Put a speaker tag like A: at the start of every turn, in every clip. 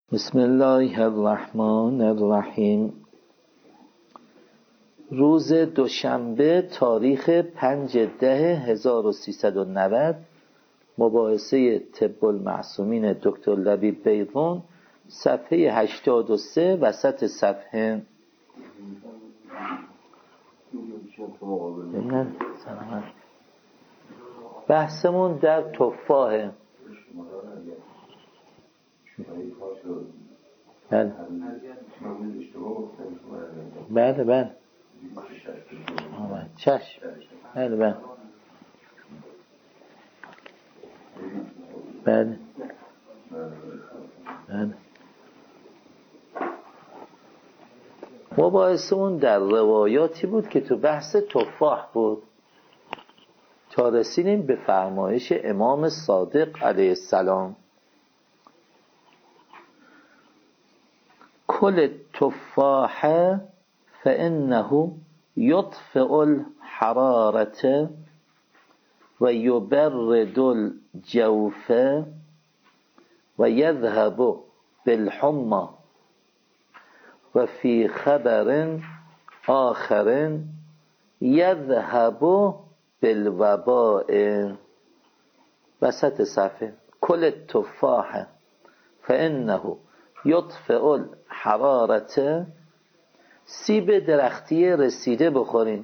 A: بسم الله الرحمن الرحیم. روز دوشنبه تاریخ 5/10/1390 مباحثه طب المعصومین دکتر لبیب بیضون صفحه 83 وسط صفحه. بحثمون در تفاحه. بله چشم. بله مباحثمون در روایاتی بود که تو بحث تفاح بود تا رسیدیم به فرمایش امام صادق علیه السلام: کل تفاح فانه یطفئ الحرارة و یبرد الجوف و یذهب بالحمى و فی خبر آخر یذهب بالوباء. وسط صفحه: کل تفاح فانه یطفئ الحرارة. سیب درختی رسیده بخورین،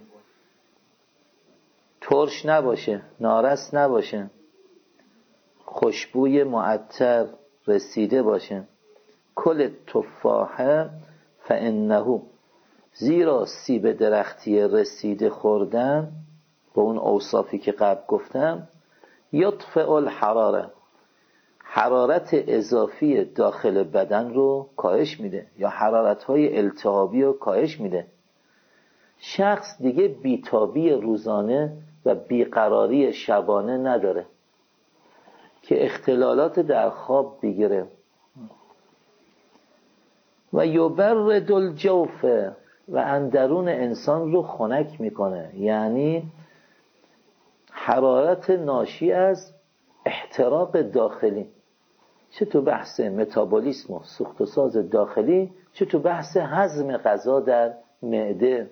A: ترش نباشه، نارس نباشه، خوشبوی معطر رسیده باشه. کل تفاح فانه، زیرا سیب درختی رسیده خوردن با اون اوصافی که قبل گفتم، یطفئ الحراره، حرارت اضافی داخل بدن رو کاهش میده یا حرارت‌های التهابی رو کاهش میده. شخص دیگه بیتابی روزانه و بیقراری شبانه نداره که اختلالات در خواب بگیره. و یبرد الجوف، و اندرون انسان رو خنک میکنه، یعنی حرارت ناشی از احتراق داخلی، چه تو بحث متابولیسم و سوخت و ساز داخلی، چه تو بحث هضم غذا در معده.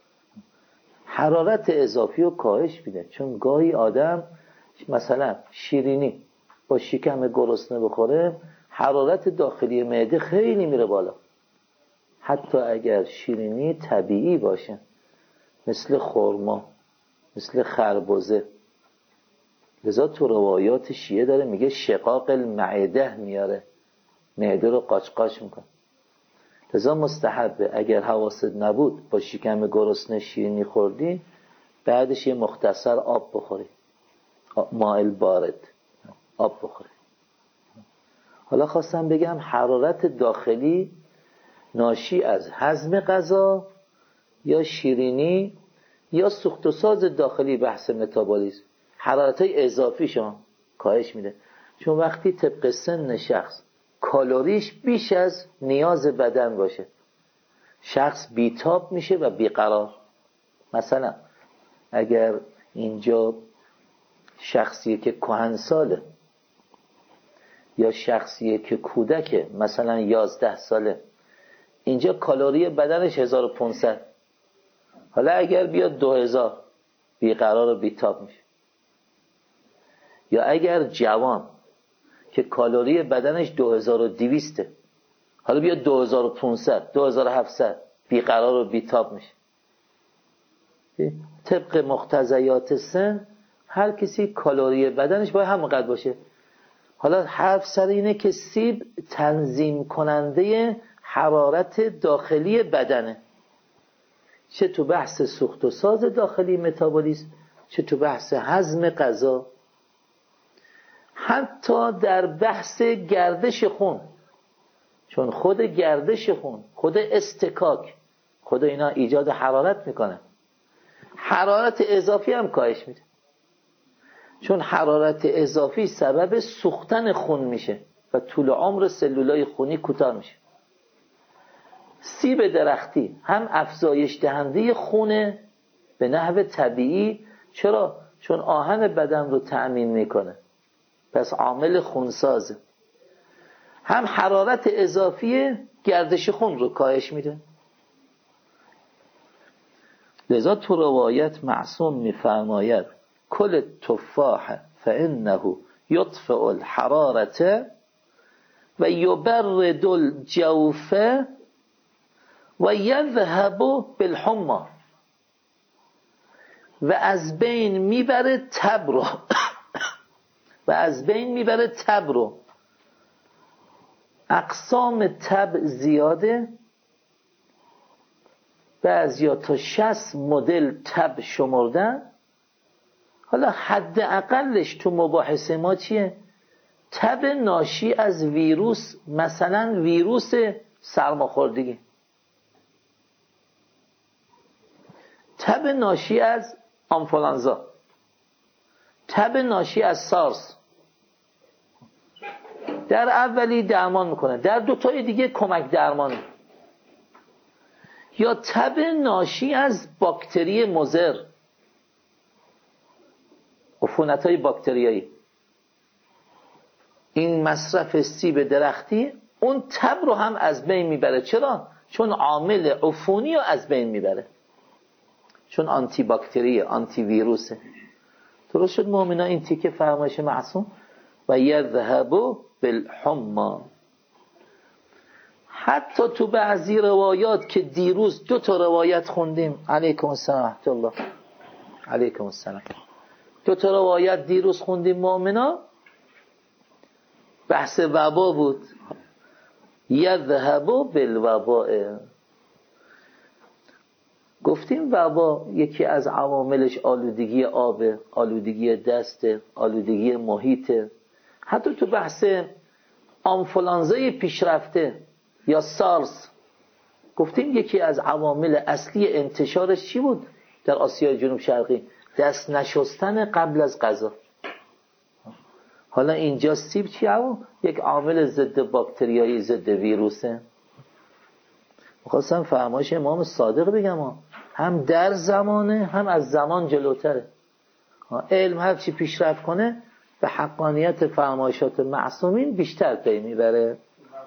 A: حرارت اضافی رو کاهش میده. چون گاهی آدم مثلا شیرینی با شکم گرسنه بخوره، حرارت داخلی معده خیلی میره بالا، حتی اگر شیرینی طبیعی باشه، مثل خرما، مثل خربزه. لذا تو روایات شیعه داره میگه شقاق المعده میاره، معده رو قاچ قاچ میکنه. لذا مستحبه اگر حواست نبود با شکم گرسنه شیرینی خوردی، بعدش یه مختصر آب بخوری، مائل بارد آب بخوری. حالا خواستم بگم حرارت داخلی ناشی از هضم غذا یا شیرینی یا سوخت و ساز داخلی، بحث متابولیسم، حرارت‌های اضافی شما کاهش میده. چون وقتی طبق سن شخص کالریش بیش از نیاز بدن باشه، شخص بیتاب میشه و بیقرار. مثلا اگر اینجا شخصیه که کهنساله یا شخصیه که کودکه، مثلا 11 ساله، اینجا کالری بدنش 1500، حالا اگر بیاد 2000 بیقرار و بیتاب میشه. یا اگر جوان که کالری بدنش 2200، حالا بیاد 2500 2700 بیقرار و بیتاب میشه. طبق مقتضیات سن هر کسی کالری بدنش باید همونقدر باشه. حالا حرف سر اینه که سیب تنظیم کننده حرارت داخلی بدنه، چه تو بحث سوخت و ساز داخلی متابولیسم، چه تو بحث هضم غذا، حتی در بحث گردش خون. چون خود گردش خون، خود استکاک، خود اینا ایجاد حرارت میکنه. حرارت اضافی هم کاهش میده، چون حرارت اضافی سبب سوختن خون میشه و طول عمر سلولای خونی کوتاه میشه. سیب درختی هم افزایش دهنده خونه به نحو طبیعی. چرا؟ چون آهن بدن رو تأمین میکنه، پس عامل خونسازه. هم حرارت اضافی گردش خون رو کاهش میده. لذا تو روایت معصوم میفرماید کل تفاح فانه یطفئ الحرارة و یبرد الجوف و یذهب بالحمى، و از بین میبره تب رو و از بین میبره تب رو. اقسام تب زیاده، بعضیا تا 60 مدل تب شمردن. حالا حد اقلش تو مباحث ما چیه؟ تب ناشی از ویروس، مثلا ویروس سرماخوردگی، تب ناشی از آنفولانزا، تب ناشی از سارس. در اولی درمان میکنه، در دوتای دیگه کمک درمانه. یا تب ناشی از باکتری مضر، عفونت‌های باکتریایی. این مصرف سیب درختی اون تب رو هم از بین میبره. چرا؟ چون عامل عفونی رو از بین میبره، چون آنتی باکتریه، آنتی ویروسه. درست شد مؤمنا این تیکه فرمایش معصوم و یذهب بالحمى. حتی تو بعضی روایات که دیروز 2 تا روایت خوندیم، علیکم السلام ورحمة الله، علیکم السلام، 2 تا روایت دیروز خوندیم مؤمنا، بحث وبا بود. یذهب بالوباء. گفتیم وبا یکی از عواملش آلودگی آب، آلودگی دست، آلودگی محیط. حتی تو بحث آنفولانزای پیشرفته یا سارس گفتیم یکی از عوامل اصلی انتشارش چی بود در آسیای جنوب شرقی؟ دست نشستن قبل از غذا. حالا اینجا سیب چیه؟ یک عامل ضد باکتریایی، ضد ویروسه. می‌خواستم فرمایش امام صادق بگم، هم در زمانه هم از زمان جلوتره. علم هر چی پیشرفت کنه به حقانیت فرمایشات معصومین بیشتر پی میبره.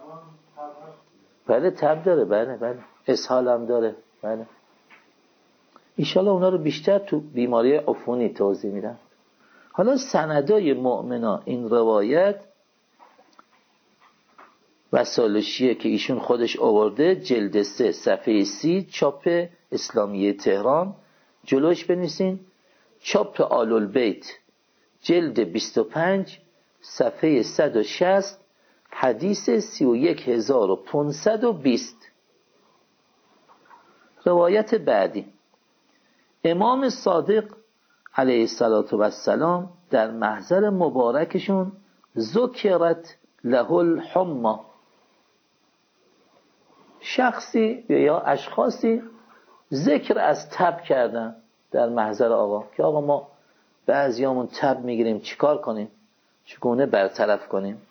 A: بله تب داره، بله اسهال هم داره، بله. ایشالا اونا رو بیشتر تو بیماری عفونی توضیح میدن. حالا سندای مؤمنا این روایت وسالشیه که ایشون خودش آورده، جلد 3 صفحه 30 چاپ اسلامیه تهران، جلوش بنویسین چاپ آل البیت جلد 25 صفحه 160 حدیث 31520. روایت بعدی، امام صادق علیه السلام در محضر مبارکشون ذکرت له الحمى، شخصی یا اشخاصی ذکر از تب کردن در محضر آقا که آقا ما بعضیامون تب میگیریم، چیکار کنیم، چگونه برطرف کنیم؟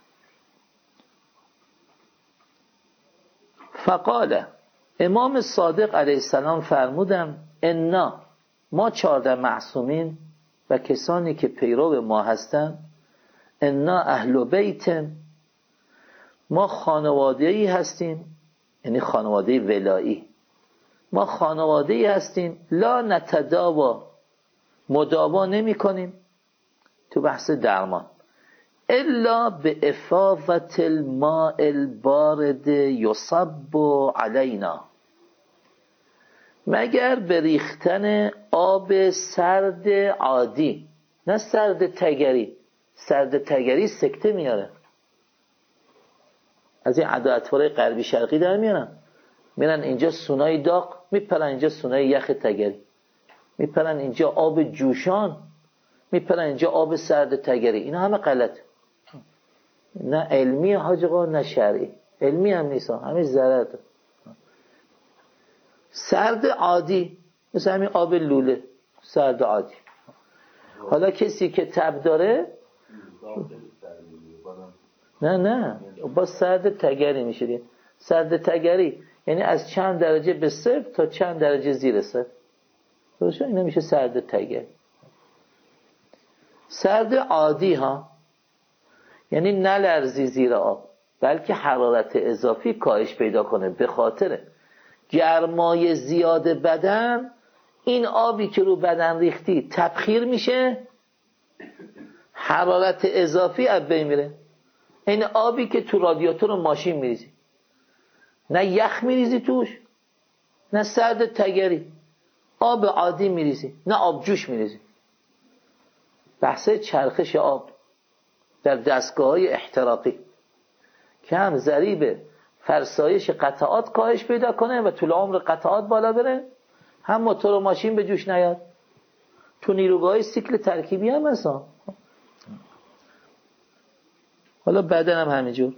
A: فقال، امام صادق علیه السلام فرمودن انا، ما 14 معصومین و کسانی که پیرو ما هستن، انا اهل بیت، ما خانواده‌ای هستیم، یعنی خانواده ولایی، ما خانواده‌ای هستیم، لا نتداوا، مداوا نمی کنیم تو بحث درمان، الا به افاضت الماء البارد یصب علینا، مگر به ریختن آب سرد عادی، نه سرد تگری. سرد تگری سکته میاره. از این عدا اطوار غربی شرقی در میارن، میرن اینجا سونای داغ، میپرن اینجا سونای یخ تگری، میپرن اینجا آب جوشان، میپرن اینجا آب سرد تگری. اینا همه غلط، نه علمی حاج آقا نه شرعی. علمی هم نیست، همه ضرر. سرد عادی مثل همین آب لوله، سرد عادی. حالا کسی که تب داره نه با سرد تگری میشه. سرد تگری یعنی از چند درجه به صفر تا چند درجه زیر صفر. درسته؟ اینا میشه سرد تگری. سرد عادی ها یعنی نلرزی زیر آب، بلکه حرارت اضافی کاهش پیدا کنه. به خاطر گرمای زیاد بدن این آبی که رو بدن ریختی تبخیر میشه، حرارت اضافی از بین میره. این آبی که تو رادیاتور ماشین میریزی، نه یخ میریزی توش نه سرد تگری، آب عادی میریزی، نه آب جوش میریزی. بحث چرخش آب در دستگاه‌های احتراقی که هم ضریب فرسایش قطعات کاهش پیدا کنه و طول عمر قطعات بالا بره، هم موتور و ماشین به جوش نیاد. تو نیروگاهی سیکل ترکیبی هم هستن. حالا بدن هم همینجور.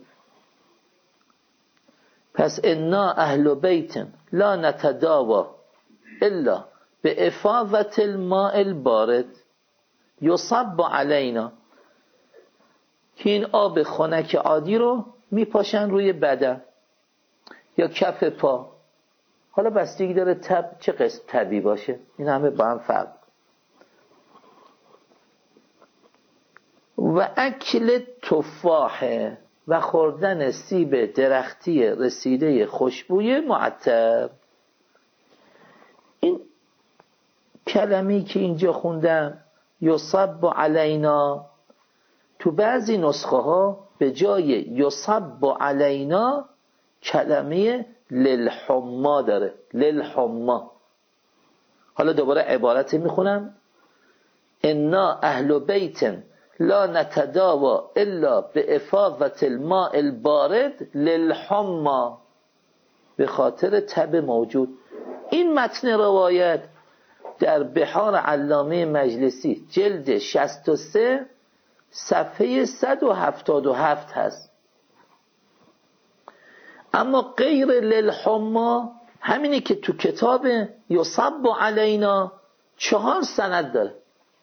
A: پس انا اهل بیت لا نتداوا الا به افاضت الماء البارد یصب علینا، که این آب خنک عادی رو میپاشن روی بدن یا کف پا. حالا بستگی داره تب چه قسم تبی باشه، این همه با هم فرق. و اکل تفاح، و خوردن سیب درختی رسیده خوشبوی معطر. این کلمی که اینجا خوندم یصب علینا، تو بعضی نسخه ها به جای یصب علینا کلمه للحما داره، للحما. حالا دوباره عبارت میخونم: انا اهل بیت لا نتداوا الا به افاضت الماء البارد للحما، به خاطر تب موجود. این متن روایت در بحار علامه مجلسی جلد 63 صفحه 177 هست. اما غیر للحما، همینی که تو کتاب یصب علینا 4 سند داره.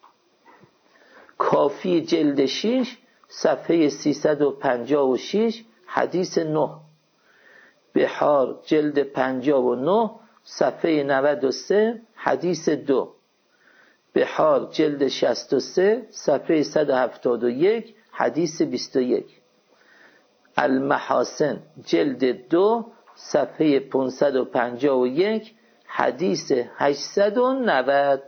A: کافی جلد 6 صفحه 356 حدیث 9، بحار جلد 59 صفحه 93 حدیث 2، بحار جلد 63 صفحه 171 حدیث 21، المحاسن جلد 2 صفحه 551 حدیث 890.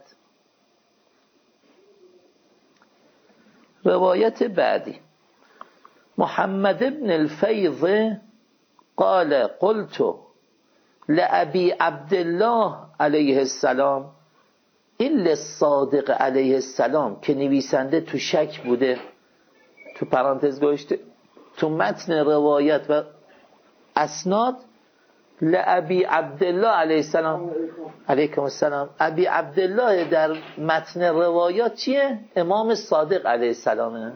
A: روایت بعدی: محمد بن الفیض قال قلت لأبی عبدالله علیه السلام، این للصادق علیه السلام که نویسنده تو شک بوده، تو پرانتز گذاشته تو متن روایت و اسناد لأبی عبدالله علیه السلام. علیکم السلام. ابی عبدالله در متن روایات چیه؟ امام صادق علیه السلامه.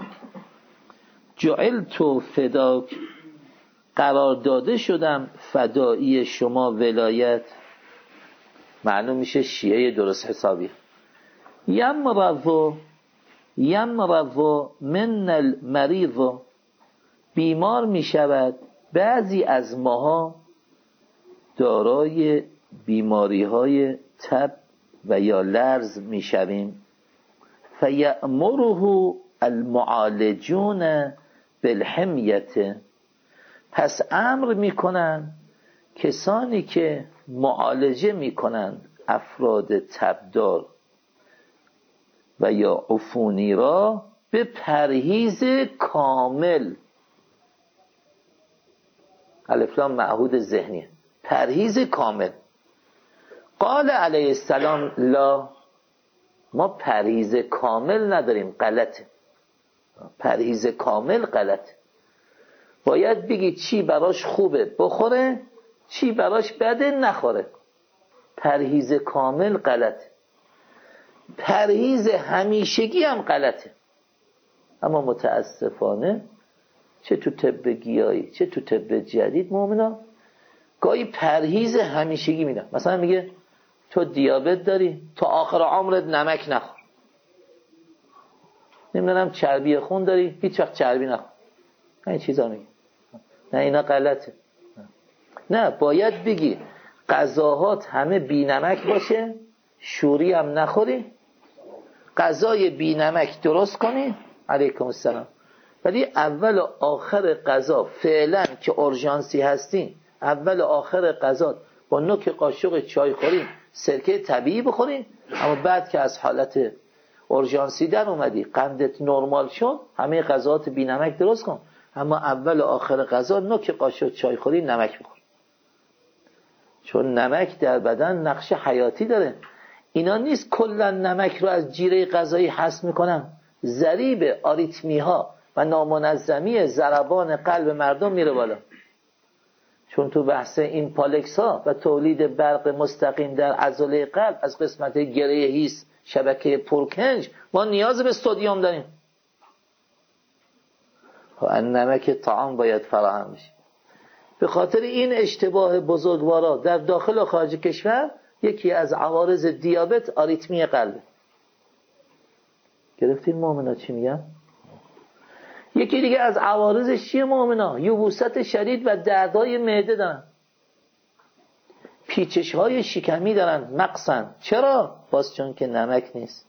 A: جعلت فداک، قرار داده شدم فدایی شما ولایت. معلوم میشه شیعه درست حسابی. یمرض من المریض، بیمار میشود بعضی از ماها دارای بیماری های تب و یا لرز میشویم. فیأمره المعالجون بالحمیت، پس امر میکنن کسانی که معالجه میکنن افراد تبدار و یا عفونی را به پرهیز کامل. الف لام معهود ذهنی، پرهیز کامل. قال علیه السلام لا، ما پرهیز کامل نداریم، غلطه. پرهیز کامل غلطه. باید بگی چی براش خوبه بخوره، چی براش بده نخوره. پرهیز کامل غلطه. پرهیز همیشگی هم غلطه. اما متاسفانه چه تو طب گیاهی چه تو طب جدید مومنا گاهی پرهیز همیشگی میدن. مثلا میگه تو دیابت داری، تا آخر عمرت نمک نخور. نمیدونم چربی خون داری، هیچ وقت چربی نخور. این چیزا میگه. نه اینا غلطه. نه، باید بگی غذاهات همه بی نمک باشه، شوری هم نخوری، غذای بی نمک درست کنی. علیکم السلام. ولی اول و آخر غذا فعلا که اورژانسی هستین، اول و آخر غذا با نوک قاشق چای خورین سرکه طبیعی بخورین، اما بعد که از حالت اورژانسی در اومدی، قندت نرمال شد، همه غذاات بی نمک درست کن، اما اول و آخر غذا نوک قاشق چای خورین نمک بخور، چون نمک در بدن نقش حیاتی داره. اینا نیست کلا نمک رو از جیره غذایی حذف میکنن، ضریب آریتمی ها و نامنظمی ضربان قلب مردم میره بالا، چون تو بحث این پالکس ها و تولید برق مستقیم در عضله قلب از قسمت گره هیس شبکه پرکنج ما نیاز به استودیوم داریم. نمک طعام باید فراهم بشه. به خاطر این اشتباه بزرگوارا در داخل و خارج کشور یکی از عوارض دیابت آریتمی قلبه. گرفتین مومنا چی میگم؟ یکی دیگه از عوارضش چیه مومنا؟ یبوست شدید و دردهای معده دارن، پیچش‌های شکمی دارن، مقصن. چرا؟ باز چون که نمک نیست.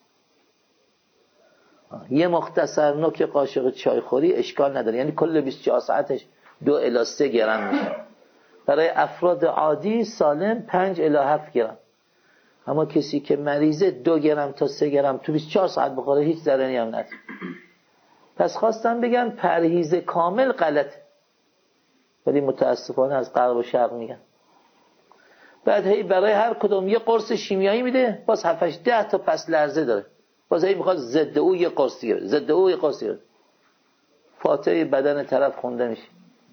A: یه مختصر نوک قاشق چای خوری اشکال نداره، یعنی کل 24 ساعتش 2 الی 3 گرم میشه. برای افراد عادی سالم 5 الی 7 گرم. اما کسی که مریضه 2 گرم تا 3 گرم تو 24 ساعت بخوره هیچ ضرری هم نداره. پس خواستم بگم پرهیز کامل غلطه، ولی متاسفانه از غرب و شرق میگن. بعد هی برای هر کدوم یه قرص شیمیایی میده، باز 7 10 تا پس لرزه داره، باز هی میخواد ضد او یه قرص دیگه، ضد او یه قرص دیگه. فاتحه بدن طرف خونده میشه.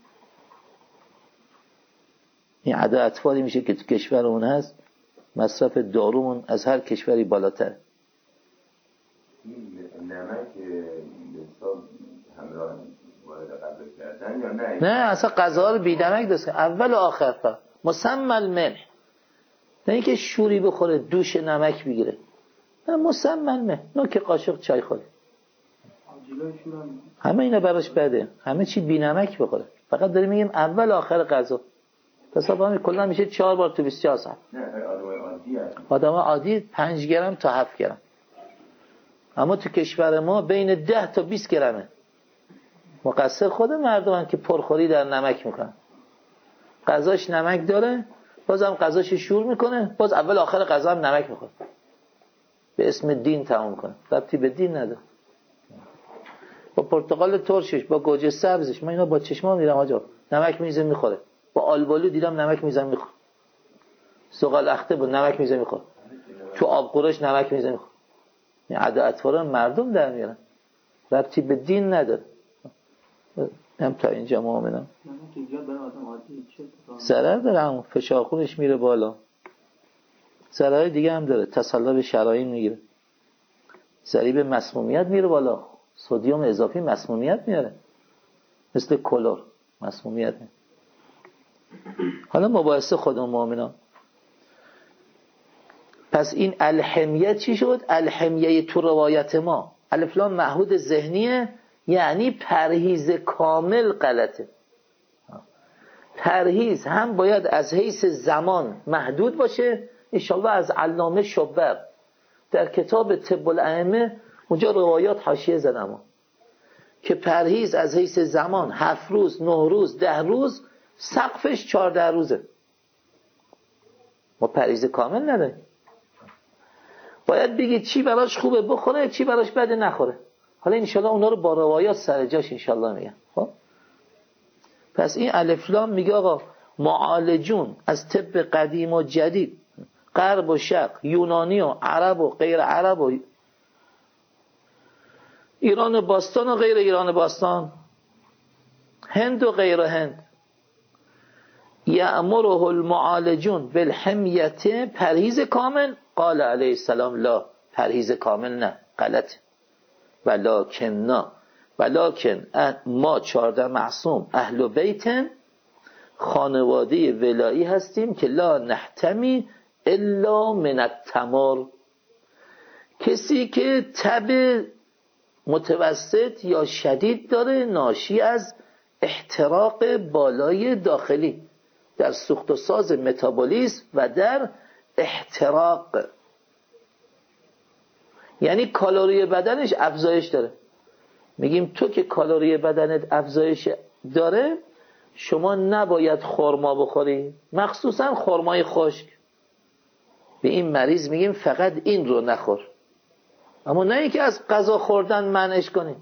A: این عدد اطفالی میشه که تو کشورمون هست، مصرف دارومون از هر کشوری بالاتره.
B: نمک حساب همراه وارد قلب کردن یا نه؟
A: نه اصلا غذا رو بی نمک دست اول و آخر فقط مسمى الملح، نه اینکه شوری بخوره دوش نمک بگیره، نه مسمى الملح، نوک قاشق چای خوره. همه اینا براش بده، همه چی بی نمک بخوره، فقط داریم میگیم اول و آخر غذا. حساب همین کلا میشه 4 بار تو 24 ساعت.
B: نه
A: آدم عادی 5 گرم تا 7 گرم، اما تو کشور ما بین 10 تا 20 گرمه. مقصر خود مردمن که پرخوری در نمک میکنن. غذاش نمک داره، بازم غذاش شور میکنه، باز اول آخر غذا هم نمک میخوره، به اسم دین تمام میکنه. ربطی به دین نداره. با پرتقال ترشش، با گوجه سبزش، من اینا با چشمام میرم آجا، نمک میزه میخوره. با آلبالو دیدم نمک میزه میخوره. سوغال اخته با نمک میزه میخوره. تو آب قرش نمک میزه میخوره. این عدد اطفال مردم در میارن، ربطی به دین نداره. هم تا اینجا مؤمنم. ضرر داره، هم فشار خونش میره بالا، ضرر دیگه هم داره، تصلب شرائین میگیره، ضریب مسمومیت میره بالا، سدیم اضافی مسمومیت میاره، مثل کلور مسمومیت میاره. حالا مباحثه خودمون مؤمنان. پس این الحمیه چی شد؟ الحمیه تو روایت ما الف لام معهود ذهنیه، یعنی پرهیز کامل غلطه. پرهیز هم باید از حیث زمان محدود باشه. انشاءالله از علامه شبر در کتاب طب الائمه اونجا روایات حاشیه زدم که پرهیز از حیث زمان 7 روز 9 روز 10 روز، سقفش 14 روزه. ما پرهیز کامل نداریم. باید بگید چی براش خوبه بخوره، چی براش بده نخوره. حالا انشاءالله اونا رو با روایات سر جاش انشاءالله میگم. خب پس این الف لام میگه آقا معالجون از طب قدیم و جدید، غرب و شرق، یونانی و عرب و غیر عرب و ایران باستان و غیر ایران باستان، هند و غیر هند، یأمره المعالجون بالحمیت، پرهیز کامل. قال علیه السلام لا، پرهیز کامل نه، غلط. ولکن ما 14 معصوم اهل بیت، خانواده ولایی هستیم که لا نحتمی الا من التمر، کسی که تب متوسط یا شدید داره ناشی از احتراق بالای داخلی در سوخت و ساز متابولیسم و در احتراق، یعنی کالری بدنش افزایش داره. میگیم تو که کالری بدنت افزایش داره، شما نباید خرما بخوری، مخصوصا خرمای خشک. به این مریض میگیم فقط این رو نخور، اما نه اینکه از غذا خوردن منعش کنیم.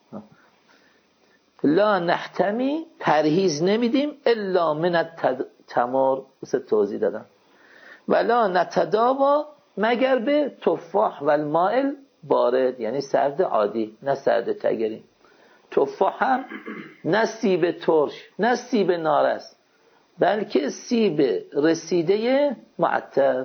A: لا نحتمی، پرهیز نمیدیم، الا من التمر، مثل توضیح دادم. ولا نتداوا، مگر به تفاح و المائل بارد، یعنی سرد عادی، نه سرد تگری. تفاح هم نه سیب ترش نه سیب نارس، بلکه سیب رسیده معطر.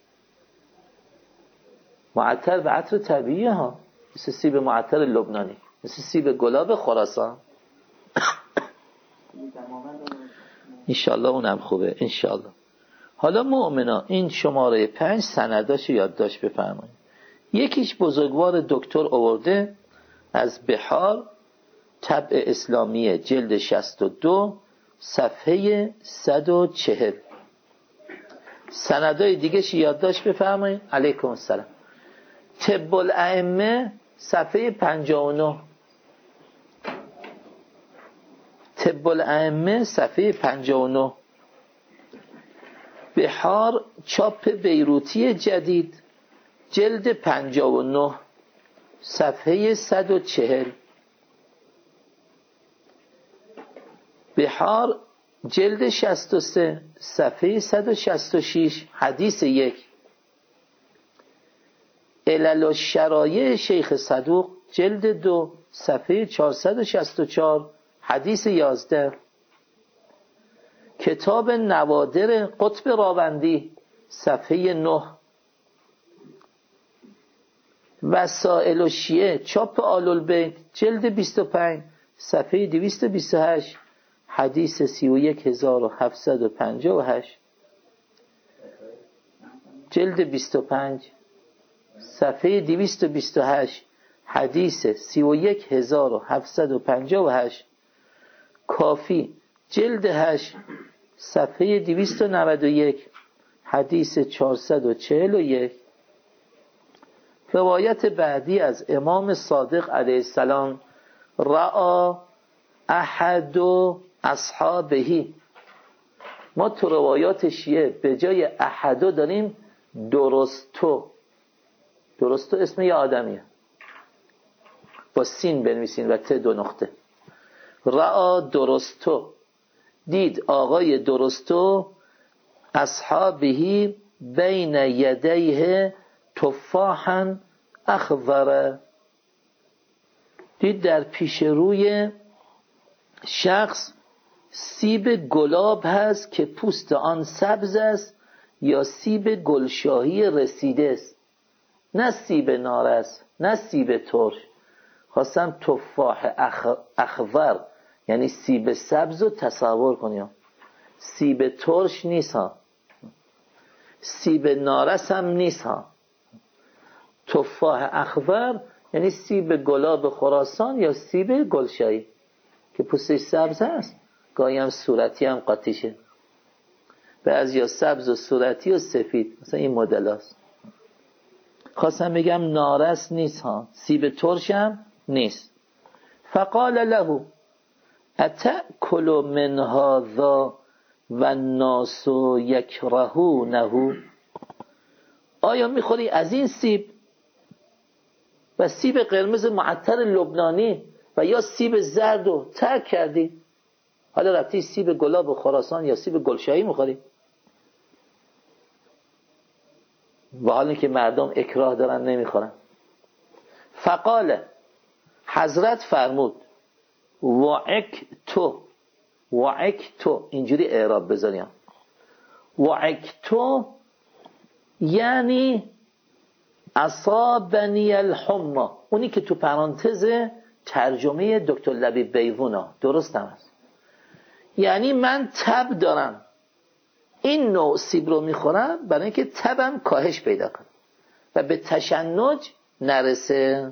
A: معطر به عطر طبیعی ها، مثل سیب معطر لبنانی، مثل سیب گلاب خراسان. انشالله اونم خوبه انشالله. حالا مؤمنا این شماره 5 سنداشو یادداشت بفرمایید. یکیش بزرگوار دکتر آورده از بحار، طبع اسلامیه، جلد 62 صفحه 140. سندای دیگه‌ش یادداشت بفرمایید. علیکم السلام. طب الائمه صفحه 59. طب الائمه صفحه 59. بحار چاپ بیروتی جدید، جلد 59 صفحه 140. بحار جلد 63 صفحه 166 حدیث 1. علل الشرایع شیخ صدوق جلد 2 صفحه 464 حدیث 11. کتاب نوادر قطب راوندی صفحه 9. وسائل الشیعه چاپ آل البیت جلد 25 صفحه 228 حدیث 31758. جلد 25 صفحه 228 حدیث 31758. کافی جلد 8 صفحه 291 حدیث 441. روایت بعدی از امام صادق علیه السلام، رأى احد اصحابه. ما تو روایات شیعه به جای احدو داریم درستو. درستو اسم یه آدمیه، با سین بنویسین و ت 2 نقطه. رأى درستو، دید آقای درستو، اصحابه بین یدیه تفاحا اخضر، دید در پیش روی شخص سیب گلاب هست که پوست آن سبز است، یا سیب گلشاهی رسیده است، نه سیب نارس نه سیب ترش. خواستم تفاح اخضر یعنی سیب سبز رو تصور کنیم، سیب ترش نیست ها، سیب نارس هم نیست ها. تفاح اخضر یعنی سیب گلاب خراسان یا سیب گلشاهی که پوستش سبز هست، گاهی هم صورتی هم قاطیشه، بعضیا سبز و صورتی و سفید، مثلا این مدل هست. خواستم بگم نارس نیست ها، سیب ترش هم نیست. فقال له اتأکل من هذا و الناس یکرهونه، آیا میخوری از این سیب و سیب قرمز معطر لبنانی و یا سیب زرد رو ترک کردی، حالا رفتی سیب گلاب خراسان یا سیب گلشاهی میخوری؟ و حالا که مردم اکراه دارن نمیخورن. فقال، حضرت فرمود وعکتو، اینجوری اعراب بذاریم، وعکتو یعنی اصابنی الحمى، اونی که تو پرانتز ترجمه دکتر لبیب بیوونا درست هم است، یعنی من تب دارم، این نوع سیب رو میخورم برای اینکه تبم کاهش پیدا کنه و به تشنج نرسه.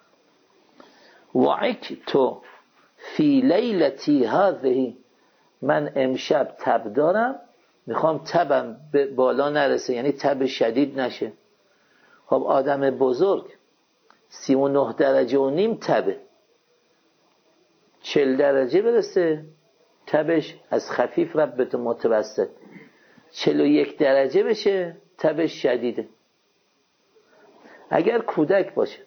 A: وعکتو فی لیلتی هذه، من امشب تب دارم، میخوام تبم به بالا نرسه، یعنی تب شدید نشه. خب آدم بزرگ 39 درجه و نیم تبه، 40 درجه برسه تبش از خفیف رفت به متوسط، 41 درجه بشه تبش شدیده. اگر کودک باشه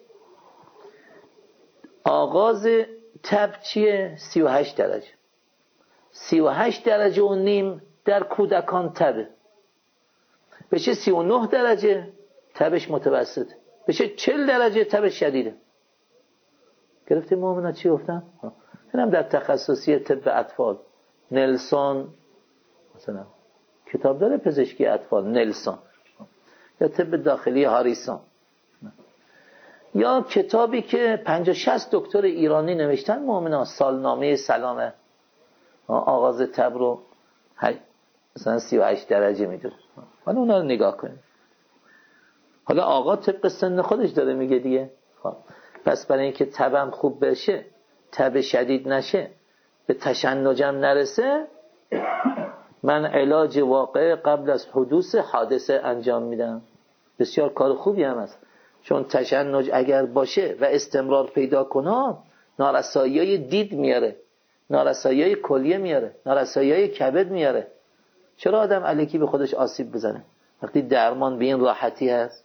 A: آغاز تب چیه؟ 38 درجه. 38 درجه و نیم در کودکان تبه. بشه 39 درجه تبش متوسط، بشه 40 درجه تبش شدیده. گرفتی مومنات چی گفتم؟ اینم در تخصصی طب اطفال، نلسون مثلا کتاب داره پزشکی اطفال نلسون، یا طب داخلی هاریسون، یا کتابی که 50-60 دکتر ایرانی نوشتن مومنات، سالنامه سلامه، آغاز تب رو مثلا 38 درجه میدونه. حالا اونا رو نگاه کنیم. حالا آقا طبق سن خودش داره میگه دیگه. پس برای اینکه تبم خوب بشه، تب شدید نشه، به تشنجم نرسه، من علاج واقع قبل از حدوث حادثه انجام میدم. بسیار کار خوبی هم است، چون تشنج اگر باشه و استمرار پیدا کنه نارسایی‌های دید میاره، نارسایی‌های کلیه میاره، نارسایی‌های کبد میاره. چرا آدم الکی به خودش آسیب بزنه وقتی درمان به این راحتی هست؟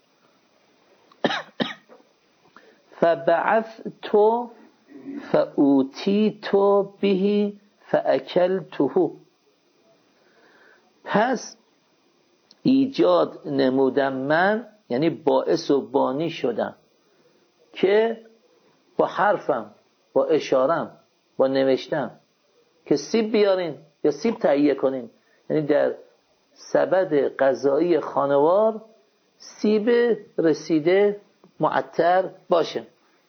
A: فبعثت فاوتیت به فاکلته، پس ایجاد نمودم من، یعنی باعث و بانی شدم که با حرفم، با اشارم، با نوشتم که سیب بیارین یا سیب تهیه کنین، یعنی در سبد غذایی خانوار سیب رسیده معطر باشه.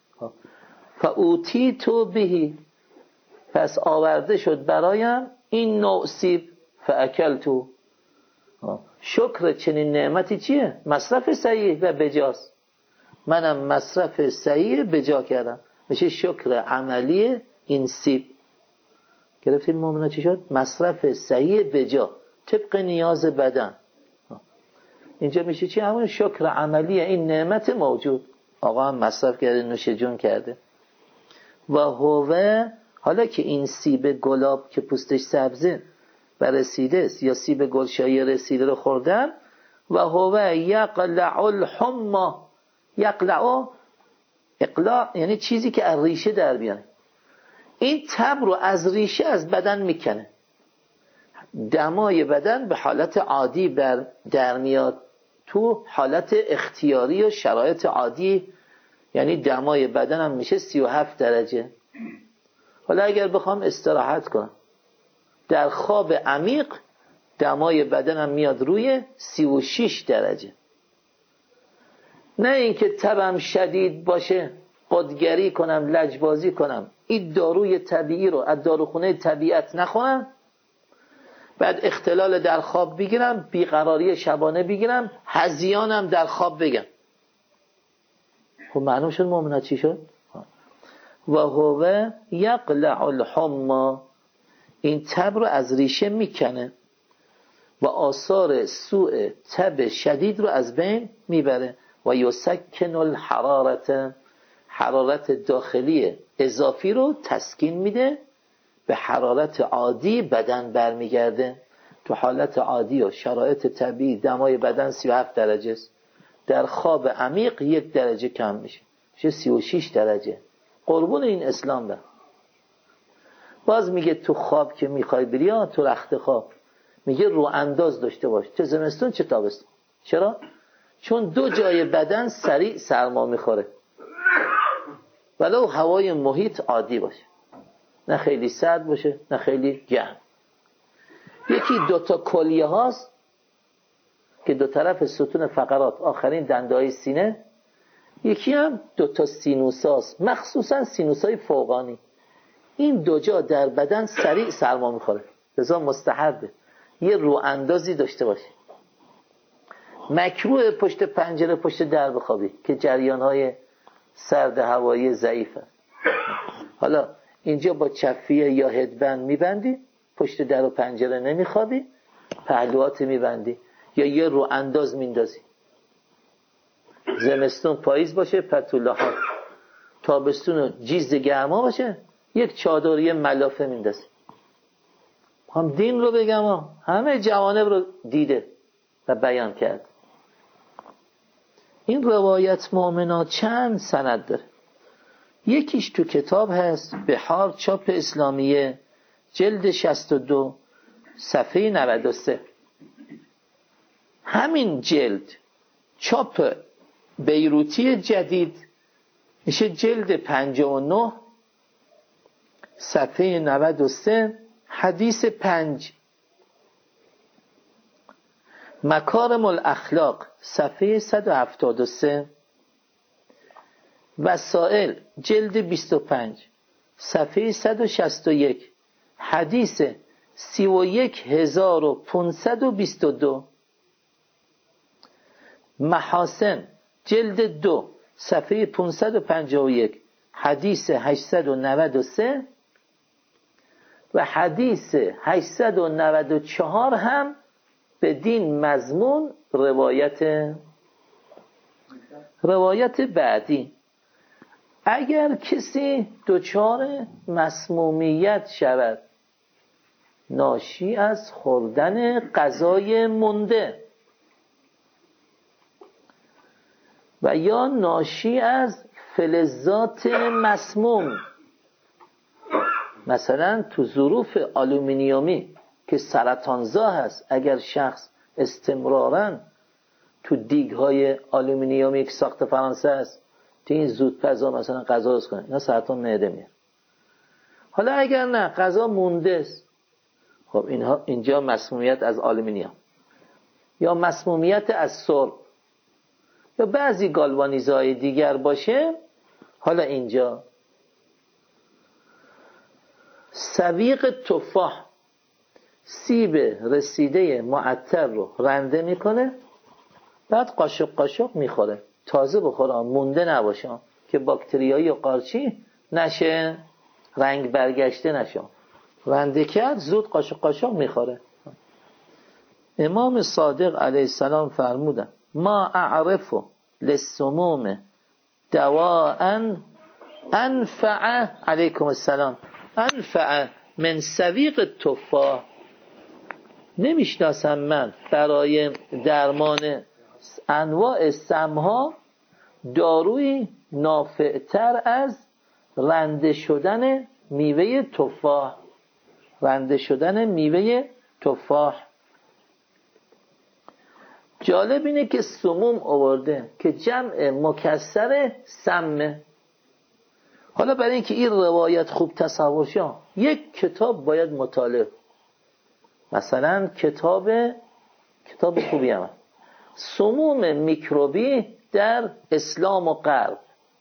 A: فاوتیت به، پس آورده شد برایم این نوع سیب، فاکلتو. شکر چنین نعمتی چیه؟ مصرف صحیح و بجاست. منم مصرف صحیح بجا کردم، میشه شکر عملی این سیب. گرفتید مومنات چی شد؟ مصرف صحیح بجا طبق نیاز بدن. اینجا میشه چی؟ همون شکر عملی این نعمت موجود. آقا هم مصرف کرده، نوش جون کرده. و هوه، حالا که این سیب گلاب که پوستش سبزه و رسیده است، یا سیب گلشایی رسیده رو خوردم، و هوه یقلع الحما، یقلع اقلاع یعنی چیزی که از ریشه در بیانه، این تب رو از ریشه از بدن میکنه، دمای بدن به حالت عادی در میاد تو حالت اختیاری و شرایط عادی، یعنی دمای بدنم میشه 37 درجه. حالا اگر بخوام استراحت کنم در خواب عمیق، دمای بدنم میاد روی 36 درجه. نه اینکه تبم شدید باشه قدگری کنم، لجبازی کنم، این داروی طبیعی رو از داروخونه طبیعت نخورم، بعد اختلال در خواب بگیرم، بیقراری شبانه بگیرم، هذیانم در خواب بگم. خب معلوم شد مومنات چی شد؟ و هو یقلع الحما، این تب رو از ریشه میکنه و آثار سوء تب شدید رو از بین میبره. و یسکن الحرارت، حرارت داخلی اضافی رو تسکین میده، به حرارت عادی بدن برمیگرده. تو حالت عادی و شرایط طبیعی دمای بدن 37 درجه است، در خواب عمیق 1 درجه کم میشه، 36 درجه. قربون این اسلام به. باز میگه تو خواب که میخوای بری، تو رخت خواب میگه رو انداز داشته باش، چه زمستون چه تابستون. چرا؟ چون دو جای بدن سریع سرما میخوره، ولو هوای محیط عادی باشه، نه خیلی سرد باشه نه خیلی گرم. یکی 2 کلیه هاست که 2 طرف ستون فقرات آخرین دنده‌های سینه، یکی هم 2 سینوس هاست، مخصوصا سینوس های فوقانی. این 2 جا در بدن سریع سرما میخوره، لذا مستحبه یه رو اندازی داشته باشی. مکروه پشت پنجره پشت در بخوابی که جریان های سرد هوایی ضعیف هست. حالا اینجا با چفیه یا هدبند میبندی، پشت در و پنجره نمیخوابی، پهلوات میبندی یا یه رو انداز میندازی. زمستون پاییز باشه پتولاها، تابستون جیز گرما باشه یک چادری ملافه میندازه. هم دین رو بگم همه جوانب رو دیده و بیان کرد. این روایت مؤمنا چند سند داره. یکیش تو کتاب هست بحار چاپ اسلامیه جلد 62 صفحه 93. همین جلد چاپ بیروتی جدید میشه جلد 59 صفحه 93 حدیث 5. مکارم الاخلاق صفحه 173. وسائل جلد 25 صفحه 161 حدیث 31522. محاسن جلد 2 صفحه 551 حدیث 893 و حدیث 894 هم بدین مضمون روایت بعدی. اگر کسی دچار مسمومیت شود ناشی از خوردن غذای مونده و یا ناشی از فلزات مسموم، مثلا تو ظروف آلومینیومی که سرطانزا هست، اگر شخص استمراراً تو دیگ‌های آلومینیومی که ساخت فرانسه است تو این زودپزا مثلا غذا درست کنه، اینا سرطان معده میاره. حالا اگر نه غذا مونده است، خب اینجا مسمومیت از آلومینیوم یا مسمومیت از سرب یا بعضی گالوانیزهای دیگر باشه، حالا اینجا سویق تفاح سیب رسیده معطر رو رنده میکنه، بعد قاشق قاشق میخوره. تازه بخوره، مونده نباشه که باکتریایی و قارچی نشه، رنگ برگشته نشه. رنده کرد زود قاشق قاشق میخوره. امام صادق علیه السلام فرمودن ما اعرف للسموم دواء انفع علیکم السلام انفع من سویق التفاح. نمیشناسم من برای درمان انواع سمها داروی نافعتر از رنده شدن میوه تفاح. رنده شدن میوه تفاح. جالب اینه که سموم آورده که جمع مکسر سمه. حالا برای اینکه این روایت خوب تصور شه یک کتاب باید مطالعه، مثلا کتاب خوبی هم سموم میکروبی در اسلام و غرب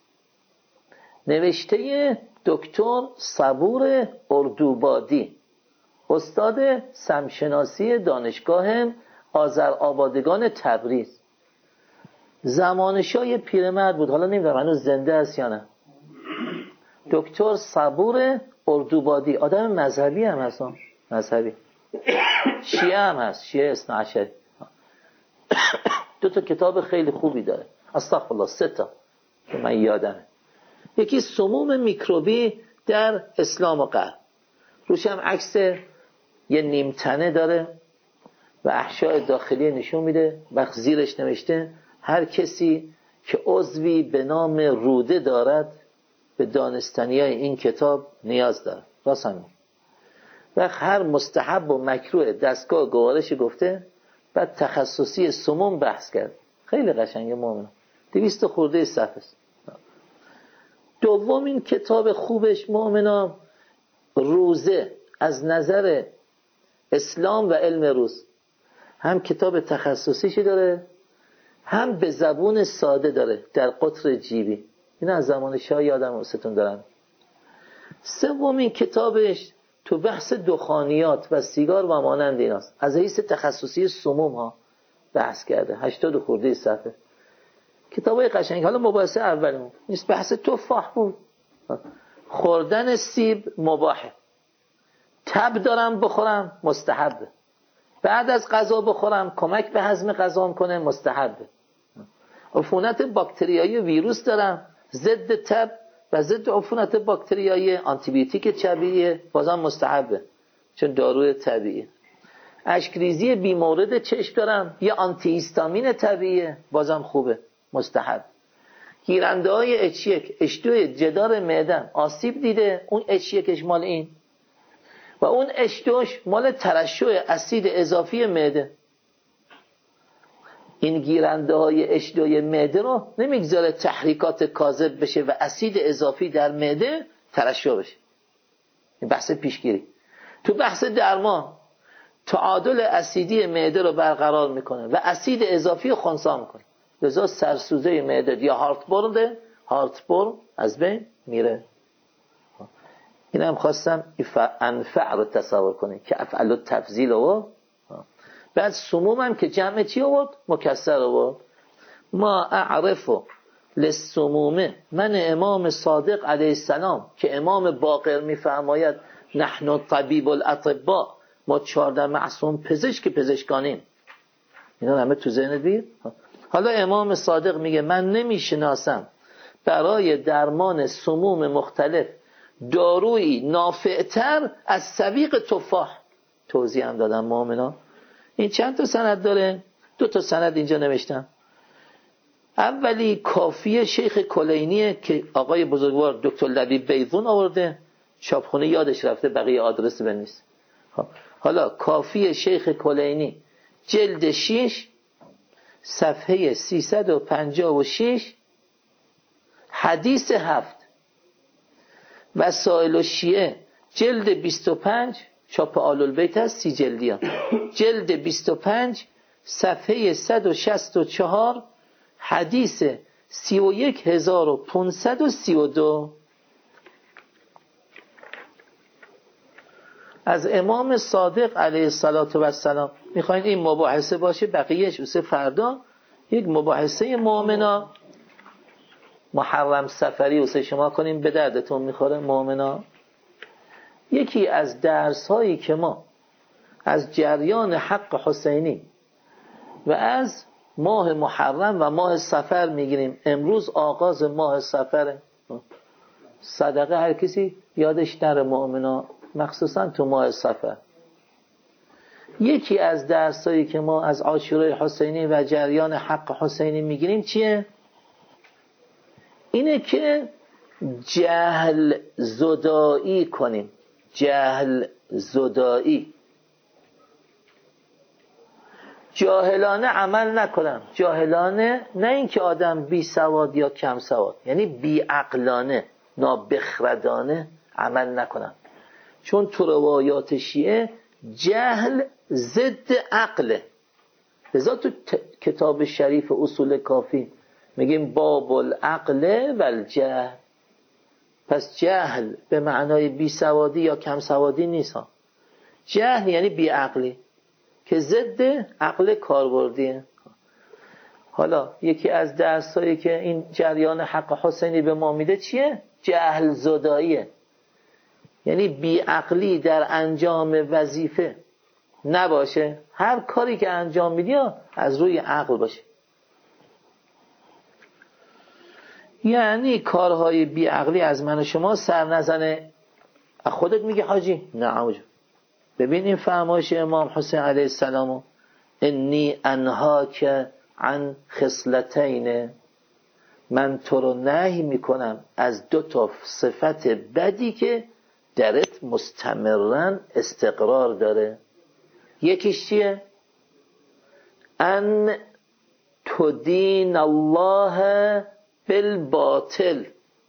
A: نوشته دکتر صبور اردوبادی، استاد سمشناسی دانشگاه آذرآبادگان تبریز. زمان شاه پیرمرد بود، حالا نمیدونم هنوز زنده است یا نه. دکتر صبور اردوبادی آدم مذهبی هم هست، مذهبی شیعه هم هست، شیعه اثنا عشری. 2 کتاب خیلی خوبی داره، استغفرالله 3 که من یادمه. یکی سموم میکروبی در اسلام و غرب، روش هم عکس یه نیمتنه داره و احشاء داخلی نشون میده و زیرش نوشته هر کسی که عضوی به نام روده دارد به دانستنیای این کتاب نیاز داره. راست همین. و هر مستحب و مکروه دستگاه گوارش گفته، بعد تخصصی سموم بحث کرد. خیلی قشنگه مؤمنان. 200 خورده صفحه است. دومین کتاب خوبش مؤمنان روزه از نظر اسلام و علم روز. هم کتاب تخصصیشی داره هم به زبون ساده داره در قطر جیبی. این از زمان شاه یادم ستون دارم. سومین کتابش تو بحث دخانیات و سیگار و مانند ایناست، از حیث تخصصی سموم ها بحث کرده. 80 خورده صفحه. کتابای قشنگ. حالا مباحثه اولمون نیست، بحث تفاح بود. خوردن سیب مباحه، تب دارم بخورم مستحبه، بعد از غذا بخورم کمک به هضم غذام کنه مستحبه، عفونت باکتریایی ویروس دارم ضد تب و ضد عفونت باکتریایی، آنتیبیوتیک طبیعی بازم مستحبه چون داروی طبیعی. اشکریزی بیمورد چشم دارم، یه آنتی هیستامین طبیعی بازم خوبه مستحب. گیرنده های H1 H2 جدار معده آسیب دیده، اون H1ش مال این و اون H2ش مال ترشح اسید اضافی معده. این گیرنده های H2 معده رو نمیگذاره تحریکات کاذب بشه و اسید اضافی در معده ترشح بشه. این بحث پیشگیری. تو بحث درمان تعادل اسیدی معده رو برقرار میکنه و اسید اضافی رو خنثی میکنه، لذا سرسوزه معده یا هارتبورن از بین میره. این هم خواستم انفع رو تصور کنید که افعل و تفضیل رو. بعد سموم هم که جمع چی آورد؟ مکسر آورد. ما اعرفو للسموم من امام صادق علیه السلام که امام باقر میفرماید نحن طبیب الاطباء، ما 14 معصوم پزشکانیم. اینا همه تو ذهنت بیاد. حالا امام صادق میگه من نمیشناسم برای درمان سموم مختلف دارویی نافعتر از سویق تفاح. توضیح هم دادم مؤمنا. این چند تا سند داره؟ 2 تا سند اینجا نوشتم. اولی کافیه شیخ کلینیه که آقای بزرگوار دکتر لبیب بیضون آورده، چاپخونه یادش رفته بقیه آدرس بنویس. حالا کافیه شیخ کلینی جلد 6 صفحه 356 حدیث 7. وسائل الشیعه جلد 25 چاپ آل البیت هست 30 جلدی ها. جلد 25 صفحه 164 حدیث 31532 از امام صادق علیه السلام. میخواین این مباحثه باشه بقیهش واسه فردا یک مباحثه مؤمنا محرم سفری واسه شما کنیم، به دردتون میخوره مؤمنا. یکی از درس هایی که ما از جریان حق حسینی و از ماه محرم و ماه صفر میگیریم، امروز آغاز ماه صفره، صدقه هر کسی یادش نره مؤمنا، مخصوصا تو ماه صفر. یکی از درسایی که ما از عاشورای حسینی و جریان حق حسینی میگیریم چیه؟ اینه که جهل زدایی کنیم. جهل زدایی، جاهلانه عمل نکنم. جاهلانه نه اینکه آدم بی سواد یا کم سواد، یعنی بی عقلانه نابخردانه عمل نکنم. چون تو روایات شیعه جهل ضد عقله. لذا تو کتاب شریف اصول کافی میگیم باب العقل و الجهل. پس جهل به معنای بی سوادی یا کم سوادی نیست ها. جهل یعنی بی عقلی که ضد عقل کاربردیه. حالا یکی از درسایی که این جریان حق حسینی به ما میده چیه؟ جهل زداییه، یعنی بی عقلی در انجام وظیفه نباشه. هر کاری که انجام میدی از روی عقل باشه. یعنی کارهای بی عقلی از من و شما سر نزنه. خودت میگه حاجی نه. ببین این فرمایش امام حسین علیه السلام، انی انهاک عن خصلتین، من تو رو نهی میکنم از 2 تا صفت بدی که درت مستمرن استقرار داره. یکیش چیه؟ ان تدین الله بالباطل.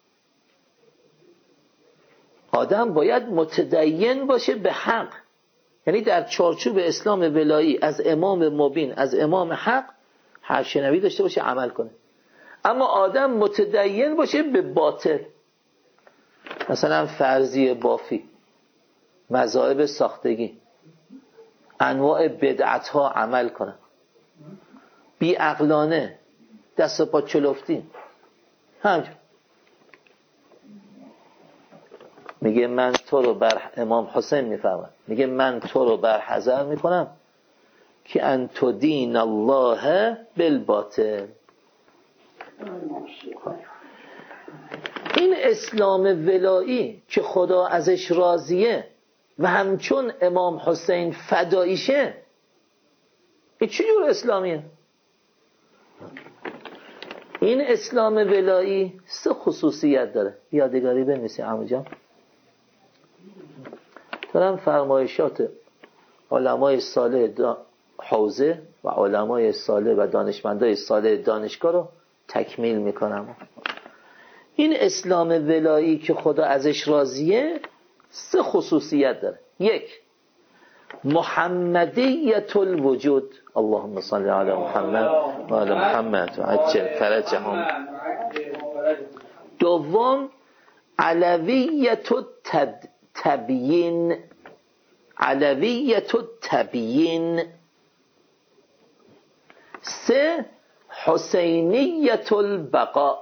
A: آدم باید متدین باشه به حق، یعنی در چارچوب اسلام ولایی از امام مبین، از امام حق هر شنوی داشته باشه عمل کنه. اما آدم متدین باشه به باطل، مثلا فرضیه بافی، مذاهب ساختگی، انواع بدعت ها عمل کنه، بی عقلانه، دست و پا چلفتی. همچنین میگه من تو رو بر امام حسین میفهمم، میگه من تو رو بر حذر میکنم که ان تدین الله بالباطل. این اسلام ولایی که خدا ازش راضیه و همچون امام حسین فداییشه، این چه جور اسلامیه؟ این اسلام ولایی 3 خصوصیت داره. یادگاری بنویسی عمو جان. دارم فرمایشات علمای صالح حوزه و علمای صالح و دانشمندای صالح دانشگاه رو تکمیل میکنم. این اسلام ولایی که خدا ازش راضیه 3 خصوصیت داره. 1. محمدیت الوجود، اللهم صل علی محمد و علی محمد و عجل فرجهم. 2. علویت التبیین، علویت التبیین. 3. حسینیت البقاء.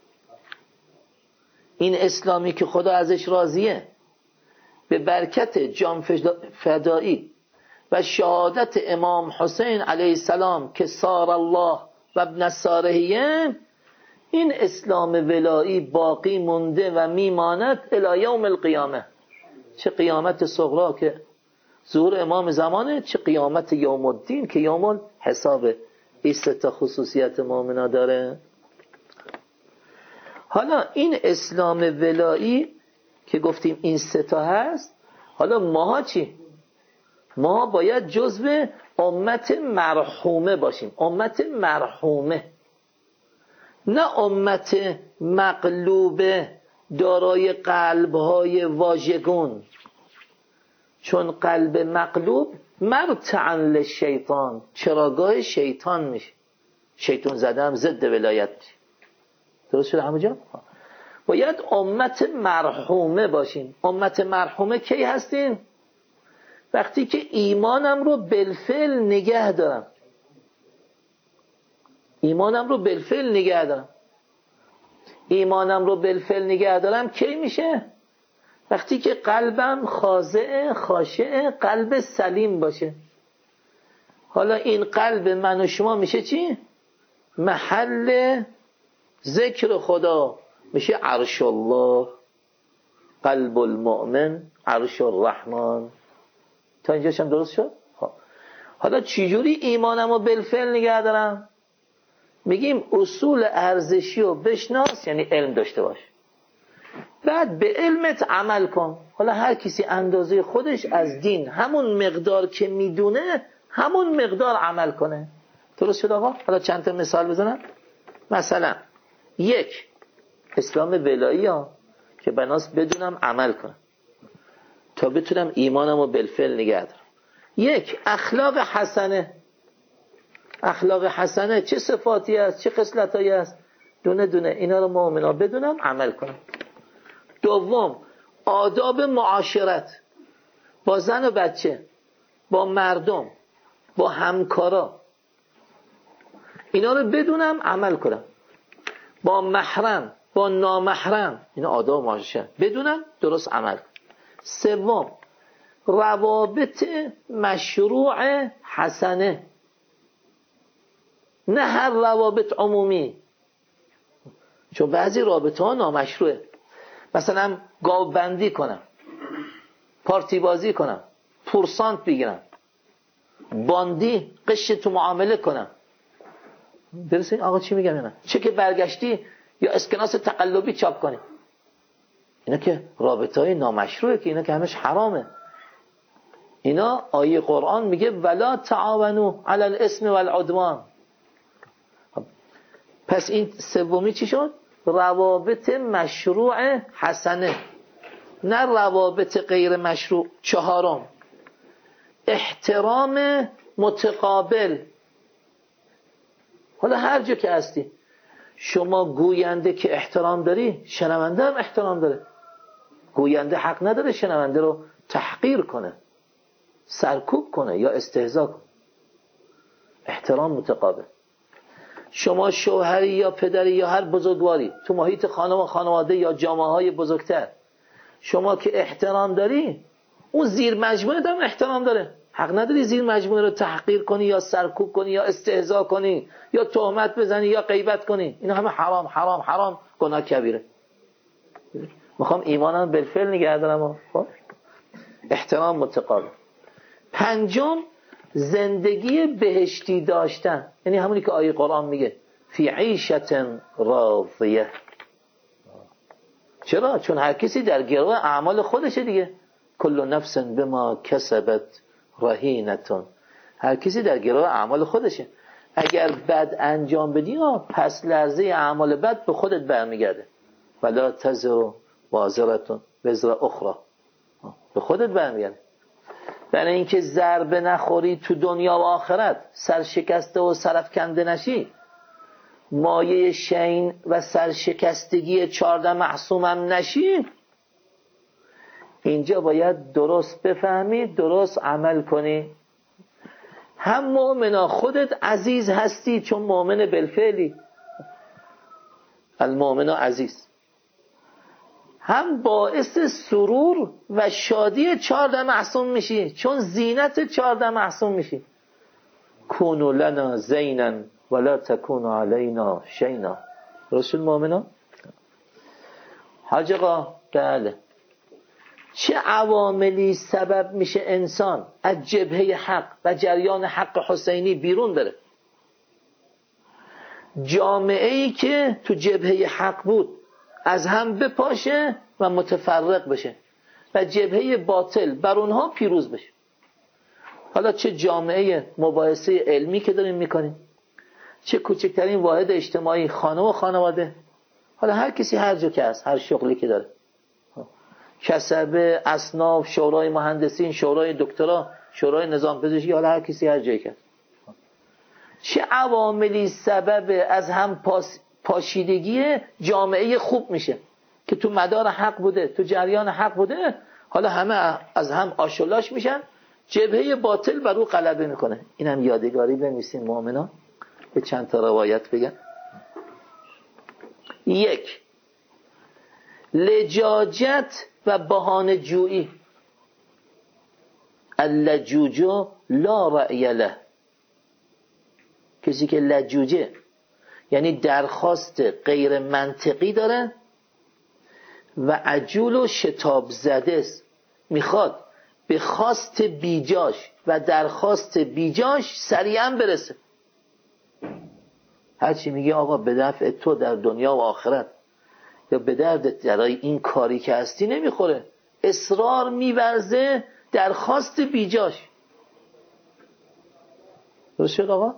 A: این اسلامی که خدا ازش راضیه به برکت جان فدایی و شهادت امام حسین علیه السلام که صار الله و ابن صالحیه، این اسلام ولایی باقی مونده و میماند الی یوم القیامه. چه قیامت صغرا که ظهور امام زمانه، چه قیامت یوم الدین که یوم الحسابه. این 3 خصوصیت مؤمنا داره. حالا این اسلام ولایی که گفتیم این 3 هست، حالا ماها چی؟ ما باید جزو امت مرحومه باشیم. امت مرحومه، نه امت مقلوبه دارای قلب‌های واژگون، چون قلب مقلوب مرتعا للشیطان، چراگاه شیطان میشه. شیطان زده هم ضد ولایت میشه. درست شده همه جا؟ باید امت مرحومه باشیم. امت مرحومه کی هستیم؟ وقتی که ایمانم رو بالفعل نگه دارم. ایمانم رو بالفعل نگه دارم. ایمانم رو بالفعل نگه دارم کی میشه؟ وقتی که قلبم خاضع خاشع قلب سلیم باشه. حالا این قلب من و شما میشه چی؟ محل ذکر خدا، میشه عرش الله، قلب المؤمن عرش الرحمن. تا اینجاش هم درست شد؟ حالا چجوری ایمانم رو بالفعل نگه دارم؟ میگیم اصول ارزشی رو بشناس، یعنی علم داشته باش، بعد به علمت عمل کن. حالا هر کسی اندازه خودش از دین همون مقدار که میدونه همون مقدار عمل کنه. درست شد آقا؟ حالا چند تا مثال بزنم. مثلا 1 اسلام ولایی ها که بناس بدونم عمل کنم تا بتونم ایمانم رو بالفعل نگه دارم. 1 اخلاق حسنه. اخلاق حسنه چه صفاتی است، چه خصلتایی است، دونه دونه اینا رو مؤمنا بدونم عمل کنم. 2 آداب معاشرت با زن و بچه، با مردم، با همکارا، اینا رو بدونم عمل کنم. با محرم، با نامحرم، اینا آداب معاشرت بدونم درست عمل کنم. 3 روابط مشروع حسنه، نه هر روابط عمومی، چون بعضی رابطه ها نامشروعه. مثلا گاو بندی کنم، پارتی بازی کنم، پورسانت بگیرم، باندی قش تو معامله کنم. درسته آقا چی میگم اینا؟ چه که برگشتی یا اسکناس تقلبی چاپ کنی، اینا که رابطه های نامشروعه، که اینا که همش حرامه. اینا آیه قرآن میگه ولا تعاونوا علی الاثم والعدوان. پس این 3 چی شد؟ روابط مشروع حسنه، نه روابط غیر مشروع. 4 احترام متقابل. حالا هر جا که هستی شما گوینده که احترام داری، شنونده هم احترام داره. گوینده حق نداره شنونده رو تحقیر کنه، سرکوب کنه یا استهزا کنه. احترام متقابل. شما شوهری یا پدری یا هر بزرگواری تو محیط خانم و خانواده یا جامعه های بزرگتر، شما که احترام داری، اون زیر مجموعه هم احترام داره. حق نداری زیر مجموعه رو تحقیر کنی یا سرکوب کنی یا استهزا کنی یا تهمت بزنی یا غیبت کنی. اینا همه حرام حرام حرام، گناه کبیره. میخوام ایمانم بالفعل نگه دارم. خب احترام متقابل. پنجم زندگی بهشتی داشتن، یعنی همونی که آیه قرآن میگه فی عیشت راضیه. چرا؟ چون هر کسی در گروه اعمال خودشه دیگه. کل نفس بما کسبت رهینتون، هر کسی در گروه اعمال خودشه. اگر بد انجام بدی پس لرزه اعمال بد به خودت برمیگرده. ولا تزر وازرة وزر اخرى، به خودت برمیگرده. برای اینکه ضربه نخوری تو دنیا و آخرت، سرشکسته و سرفکنده نشی، مایه شین و سرشکستگی 14 معصومم نشی، اینجا باید درست بفهمی، درست عمل کنی. هم مؤمنا خودت عزیز هستی چون مؤمن بالفعلی، المؤمن عزیز، هم باعث سرور و شادی 14 معصوم میشی چون زینت 14 معصوم میشی. کونوا لنا زینا ولا تکونوا علینا شینا. رسول مؤمنا. حاج آقا بله، چه عواملی سبب میشه انسان از جبهه حق و جریان حق حسینی بیرون بره؟ جامعه‌ای که تو جبهه حق بود از هم بپاشه و متفرق بشه و جبهه باطل بر اونها پیروز بشه. حالا چه جامعه مباحثه علمی که داریم میکنیم، چه کوچکترین واحد اجتماعی، خانه و خانواده، حالا هر کسی هر جا که هست، هر شغلی که داره، کسبه، اصناف، شورای مهندسین، شورای دکترا، شورای نظام پزشکی، حالا هر کسی هر جایی که هست، چه عواملی سبب از هم پاشیدگی جامعه خوب میشه که تو مدار حق بوده، تو جریان حق بوده، حالا همه از هم آشولاش میشن، جبهه باطل بر او غلبه میکنه. اینم یادگاری بنویسین مؤمنان. به چند تا روایت بگم. 1. لجاجت و بهانه جویی. اللجوج لا رأی له. کسی که لجوجه یعنی درخواست غیر منطقی داره و عجول و شتاب زده است، میخواد به خواست بیجاش و درخواست بیجاش سریعا برسه. هرچی میگه آقا به نفع تو در دنیا و آخرت یا به دردت برای این کاری که هستی نمیخوره، اصرار میورزه درخواست بیجاش. درست شد آقا؟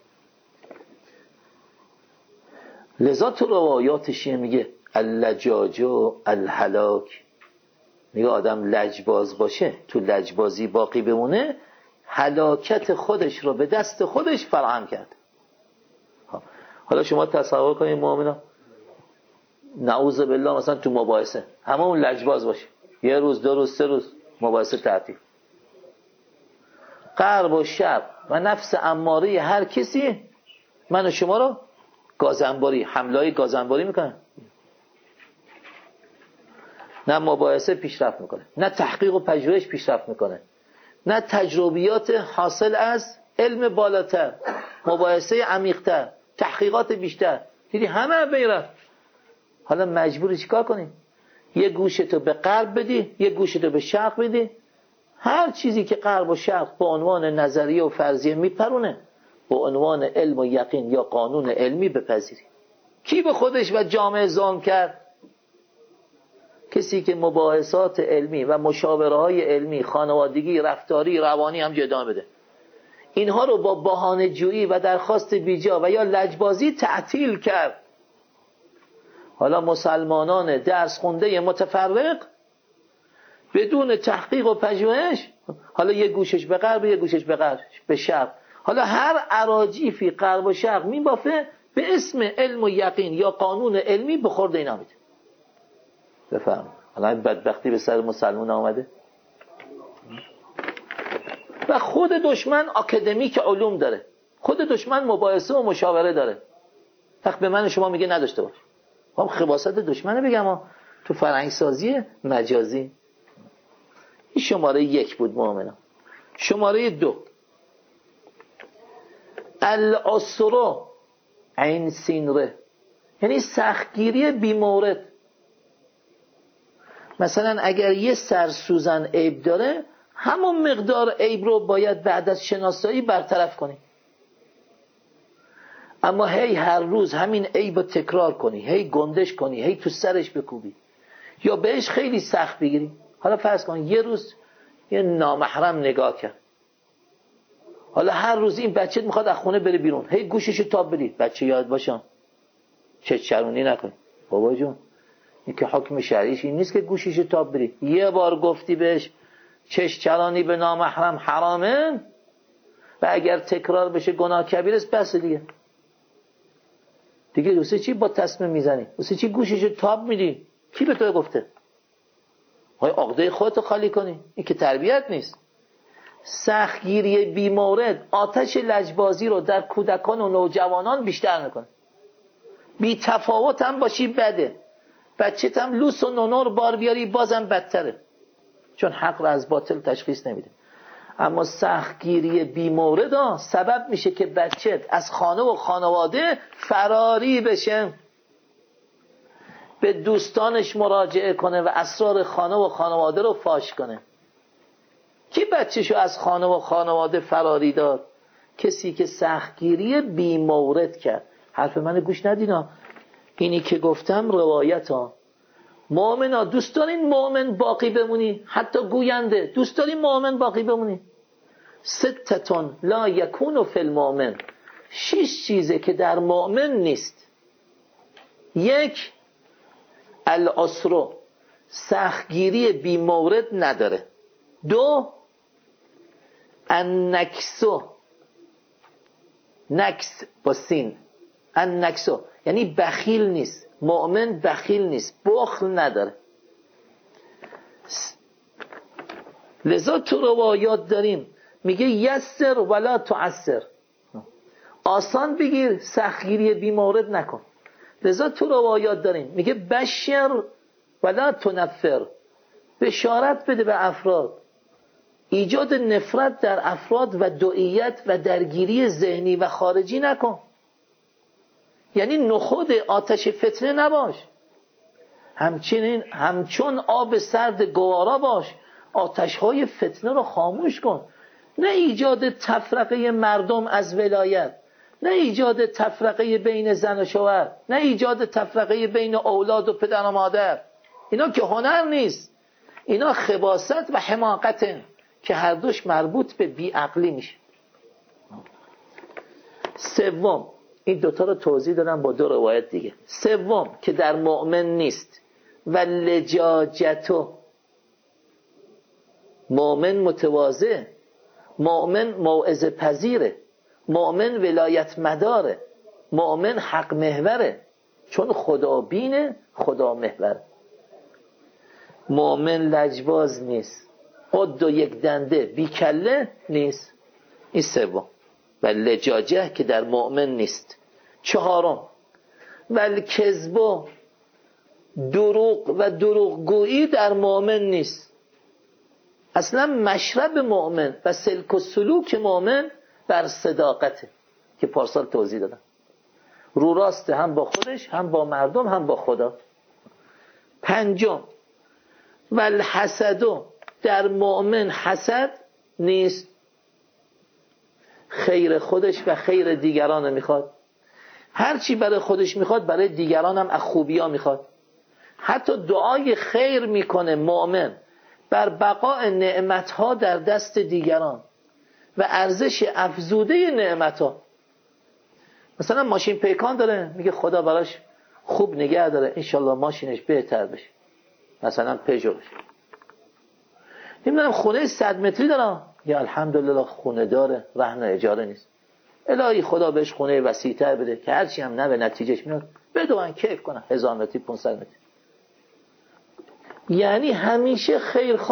A: لذا تو روایات شیعه میگه اللجاج و الهلاک، میگه آدم لجباز باشه، تو لجبازی باقی بمونه، هلاکت خودش رو به دست خودش فراهم کرد. حالا شما تصور کنید مؤمنا، نعوذ بالله مثلا تو مباحثه همون لجباز باشه، 1 روز 2 روز 3 روز مباحثه تعطیل، غرب و شرق و نفس اماره هر کسی من و شما رو گازنباری، حمله‌های گازنباری میکنه. نه مباحثه پیشرفت میکنه، نه تحقیق و پژوهش پیشرفت میکنه، نه تجربیات حاصل از علم بالاتر، مباحثه عمیق‌تر، تحقیقات بیشتر. دیدی همه بیرفت. حالا مجبوری چیکار کنی؟ یه گوشتو به غرب بدی، یه گوشتو به شرق بدی. هر چیزی که غرب و شرق به عنوان نظریه و فرضیه میپرونه، به عنوان علم و یقین یا قانون علمی بپذیری. کی به خودش و جامعه ظلم کرد؟ کسی که مباحثات علمی و مشاوره های علمی، خانوادگی، رفتاری، روانی هم جدا بده. اینها رو با بهانه جویی و درخواست بیجا و یا لجبازی تعطیل کرد. حالا مسلمانان درس خونده متفرق بدون تحقیق و پژوهش، حالا یه گوشش به غرب، یه گوشش به شرق، حالا هر اراجیفی غرب و شرق میبافه به اسم علم و یقین یا قانون علمی به خورد اینا میده. بفهم حالا بدبختی به سر مسلمان آمده. و خود دشمن اکادمیک علوم داره، خود دشمن مباحثه و مشاوره داره، فقط به من شما میگه نداشته باش. هم خباثت دشمنه بگم تو فرهنگسازی مجازی. این شماره 1 بود مؤمنان. شماره 2 العسر عین سین ره، یعنی سختگیری بی مورد. مثلا اگر یه سرسوزن عیب داره، همون مقدار عیب رو باید بعد از شناسایی برطرف کنی. اما هی هر روز همین عیب رو تکرار کنی، هی گندش کنی، هی تو سرش بکوبی یا بهش خیلی سخت بگیری. حالا فرض کن یه روز یه نامحرم نگاه کرد، حالا هر روز این بچه میخواد از خونه بره بیرون، هی گوششو تاب بدی. بچه یاد باشم چه چرونی نکن. بابا جون این که حکم شرعیش این نیست که گوششو تاب بدی. یه بار گفتی بهش چش چرانی به نامحرم حرامه و اگر تکرار بشه گناه کبیر است، بس دیگه واسه چی با تصمیم میزنی؟ واسه چی گوششو تاب میدی؟ کی به تو گفته؟ های عقده خودتو خالی کنی. این که تربیت نیست. سختگیری بی مورد آتش لجبازی رو در کودکان و نوجوانان بیشتر میکنه. بی تفاوت هم باشی بده، بچه هم لوس و نونور بار بیاری بازم بدتره، چون حق رو از باطل تشخیص نمیده. اما سختگیری بی مورد سبب میشه که بچه از خانه و خانواده فراری بشه، به دوستانش مراجعه کنه و اسرار خانه و خانواده رو فاش کنه. کی بچه‌شو از خانه و خانواده فراری داد؟ کسی که سختگیری بی مورد کرد. حرف من گوش ندینا، اینی که گفتم روایت ها. مؤمنا دوست دارین مؤمن باقی بمونی؟ حتی گوینده دوست دارین مؤمن باقی بمونی؟ ستتون لا یکون فی المؤمن، 6 چیزه که در مؤمن نیست. 1 العسر، سختگیری بی مورد نداره. 2 النکسو، نکس با سین، النکسو یعنی بخیل نیست. مؤمن بخیل نیست، بخل نداره. لذا تو روایات داریم میگه یسر ولا تعسر، آسان بگیر سختگیری بی مورد نکن. لذا تو روایات داریم میگه بشر ولا تنفر، بشارت بده به افراد، ایجاد نفرت در افراد و دعیت و درگیری ذهنی و خارجی نکن. یعنی نخود آتش فتنه نباش، همچنین همچون آب سرد گوارا باش، آتش‌های فتنه رو خاموش کن. نه ایجاد تفرقه مردم از ولایت، نه ایجاد تفرقه بین زن و شوهر، نه ایجاد تفرقه بین اولاد و پدر و مادر. اینا که هنر نیست، اینا خباثت و حماقته که هر دوش مربوط به بیعقلی میشه. 3 این دوتا رو توضیح دادم با 2 روایت دیگه. 3 که در مؤمن نیست و لجاجتو، مؤمن متواضع، مؤمن موعظه پذیره، مؤمن ولایت مداره، مؤمن حق محوره، چون خدا بینه، خدا محوره. مؤمن لجباز نیست، قد و یک دنده بی کله نیست. این 3 و لجاجه که در مؤمن نیست. 4 و کذب، دروغ و دروغگویی در مؤمن نیست. اصلا مشرب مؤمن و سلک و سلوک مؤمن بر صداقته که پارسال توضیح دادم. رو راسته، هم با خودش، هم با مردم، هم با خدا. 5 و الحسد، در مؤمن حسد نیست. خیر خودش و خیر دیگران میخواد، هرچی برای خودش میخواد برای دیگران هم از خوبی ها میخواد. حتی دعای خیر میکنه مؤمن بر بقاء نعمتها در دست دیگران و ارزش افزوده نعمتها. مثلا ماشین پیکان داره، میگه خدا براش خوب نگه داره، انشالله ماشینش بهتر بشه، مثلا پژو بشه. نمیدونم خونه 100 متری داره، یا الحمدلله خونه داره، رهن اجاره نیست. الهی خدا بهش خونه وسیع‌تر بده که هرچی هم نه به نتیجهش میاد بدون کیف کنه. 1000 متری 500 متری. یعنی همیشه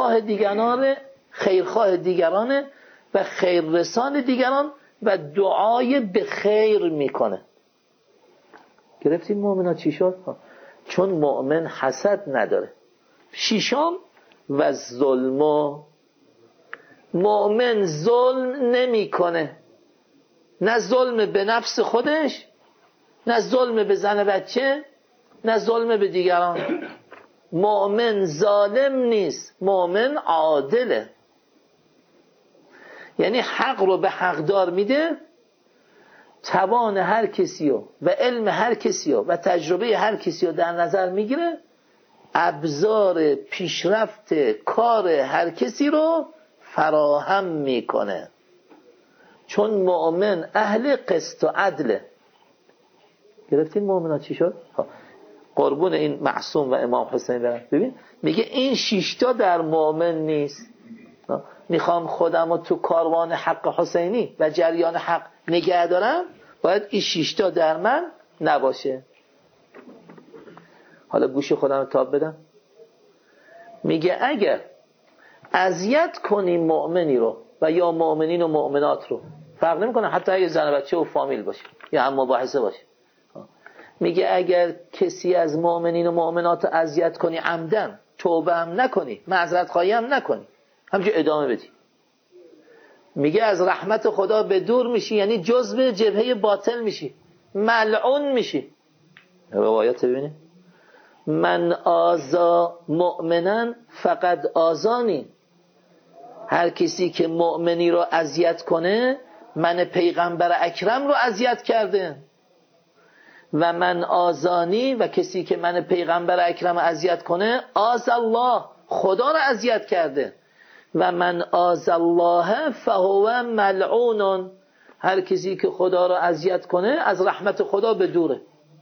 A: خیرخواه دیگرانه و خیررسان دیگران و دعای به خیر میکنه. گرفتیم مؤمنا چی شد؟ چون مؤمن حسد نداره. 6 و ظلم، مؤمن ظلم نمیکنه، نه ظلم به نفس خودش، نه ظلم به زن بچه، نه ظلم به دیگران. مؤمن ظالم نیست، مؤمن عادله. یعنی حق رو به حقدار میده، توان هر کسی و علم هر کسی و تجربه هر کسی رو در نظر میگیره، ابزار پیشرفت کار هر کسی رو فراهم میکنه. چون مؤمن اهل قسط و عدله. گرفتین مؤمنات چی شد؟ قربون این معصوم و امام حسین برم. ببین میگه این 6 تا در مؤمن نیست. میخوام خودم رو تو کاروان حق حسینی و جریان حق نگه دارم، باید این 6 تا در من نباشه. حالا گوش خودم رو تاب بدم. میگه اگر اذیت کنی مؤمنی رو و یا مؤمنین و مؤمنات رو، فرق نمیکنه حتی اگه زن و بچه و فامیل باشه یا هم مباحثه باشه، میگه اگر کسی از مؤمنین و مؤمنات رو اذیت کنی عمدن، توبه هم نکنی، معذرت خواهی هم نکنی، همچه ادامه بدی، میگه از رحمت خدا به دور میشی، یعنی جزو جبهه باطل میشی، ملعون میشی. روایت ببینید، من آزا مؤمنن فقط آزانی، هر کسی که مؤمنی رو اذیت کنه من پیغمبر اکرم رو اذیت کرده، و من آزانی، و کسی که من پیغمبر اکرم اذیت کنه آز الله، خدا رو اذیت کرده، و من آز الله فهو ملعون، هر کسی که خدا رو اذیت کنه از رحمت خدا به دوره.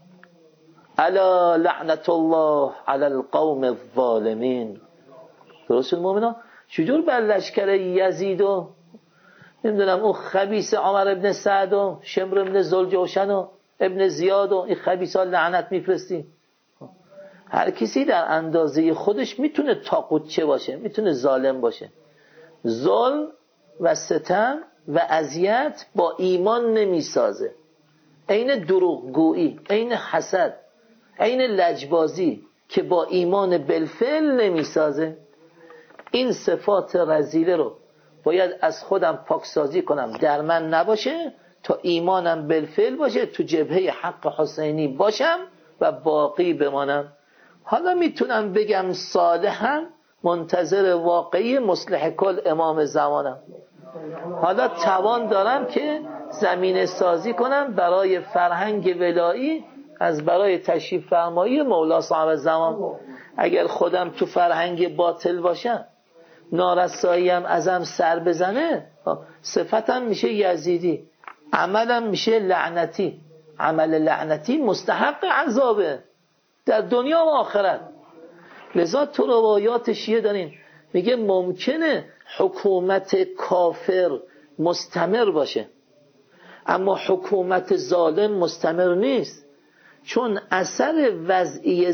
A: الا لعنت الله علی القوم الظالمین. درست شد مومنا؟ چجور بر لشکر یزید و نمیدونم اون خبیث عمر ابن سعد و شمر ابن ذوالجوشن و ابن زیاد و این خبیثا لعنت میفرستی؟ هر کسی در اندازه خودش میتونه طاغوت چه باشه، میتونه ظالم باشه. ظلم و ستم و اذیت با ایمان نمیسازه. عین دروغگویی، عین حسد، عین لجبازی که با ایمان بالفعل نمیسازه. این صفات رذیله رو باید از خودم پاکسازی کنم، در من نباشه، تا ایمانم بالفعل باشه، تو جبهه حق حسینی باشم و باقی بمانم. حالا میتونم بگم صالحم، منتظر واقعی مصلح کل امام زمانم. حالا توان دارم که زمینه سازی کنم برای فرهنگ ولایی از برای تشریف فرمایی مولا صاحب زمان. اگر خودم تو فرهنگ باطل باشم، نارساییم ازم سر بزنه، صفتم میشه یزیدی، عملم میشه لعنتی. عمل لعنتی مستحق عذابه در دنیا و آخرت. لذا تو روایات شیعه دارین میگه ممکنه حکومت کافر مستمر باشه، اما حکومت ظالم مستمر نیست، چون اثر وضعی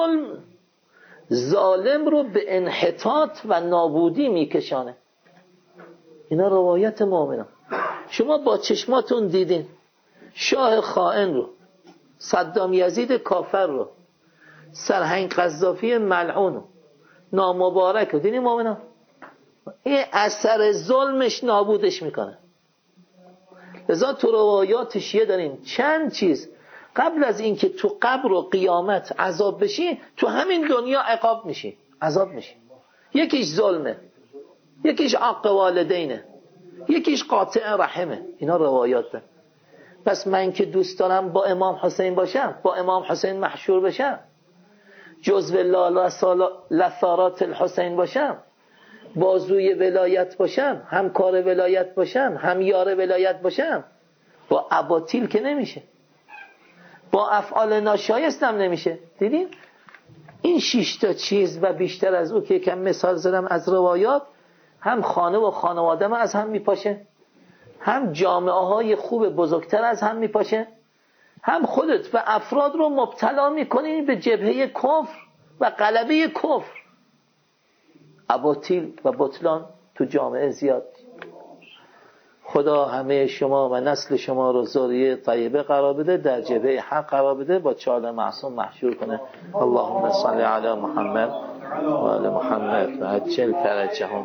A: ظالم رو به انحطاط و نابودی میکشانه. اینا روایت مؤمنان. شما با چشماتون دیدین شاه خائن رو، صدام یزید کافر رو، سرهنگ قذافی ملعون رو، نامبارک رو دیدین مؤمنان؟ این اثر ظلمش نابودش میکنه. لذا تو روایات شیعه داریم چند چیز قبل از این که تو قبر و قیامت عذاب بشی، تو همین دنیا عقاب میشی، عذاب میشی. یکیش ظلمه، یکیش عاق والدینه، یکیش قاطع رحمه. اینا روایات ده. پس من که دوست دارم با امام حسین باشم، با امام حسین محشور بشم، جزو لثارات الحسین باشم، بازوی ولایت باشم، همکار ولایت باشم، همیار ولایت باشم، با اباطیل که نمیشه، با افعال ناشایستم نمیشه. دیدین این 6 تا چیز و بیشتر از او که یکم مثال زدم از روایات، هم خانه و خانواده از هم میپاشه، هم جامعه های خوب بزرگتر از هم میپاشه، هم خودت و افراد رو مبتلا میکنی به جبهه کفر و غلبه کفر. اباطیل و بطلان تو جامعه زیاد. خدا همه شما و نسل شما رو ذریه طیبه قرار بده، در جبهه حق قرار بده، با 4 معصوم محشور کنه. اللهم صل علی محمد و آل محمد و عجل فرجهم.